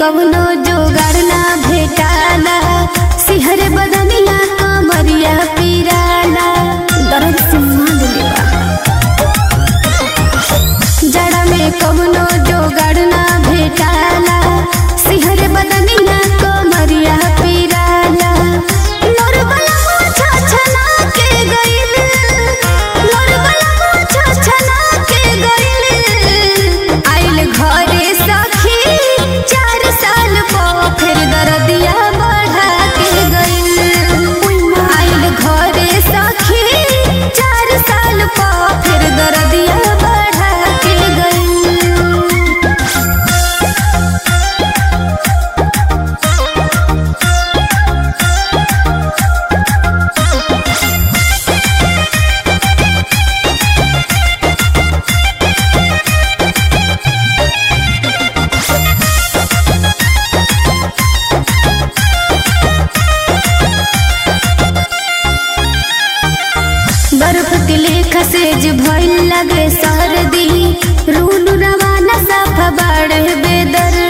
कवनो जोगाड़ ना भेटाला, सिहर बदनिया कमरिया पिराला, दर्द से मांग लेवा। जड़ा में कवनो जोगाड़ ना भेटाला, सिहर बदनिया कमरिया पिराला। लोर वाला मुँह छछला के गइल, लोर वाला मुँह छछला के गइल। आइल घरे सखी 4 साल पो फिर दर्दिया बढ़ा के गइल। आइल घरे सखी 4 साल पो फिर दर्दिया बढ़ा के गइल। बर्फ के लेखा सेज भइल लगे सर्दी, रूनु रवाना साफा बाड़े बेदर्दी।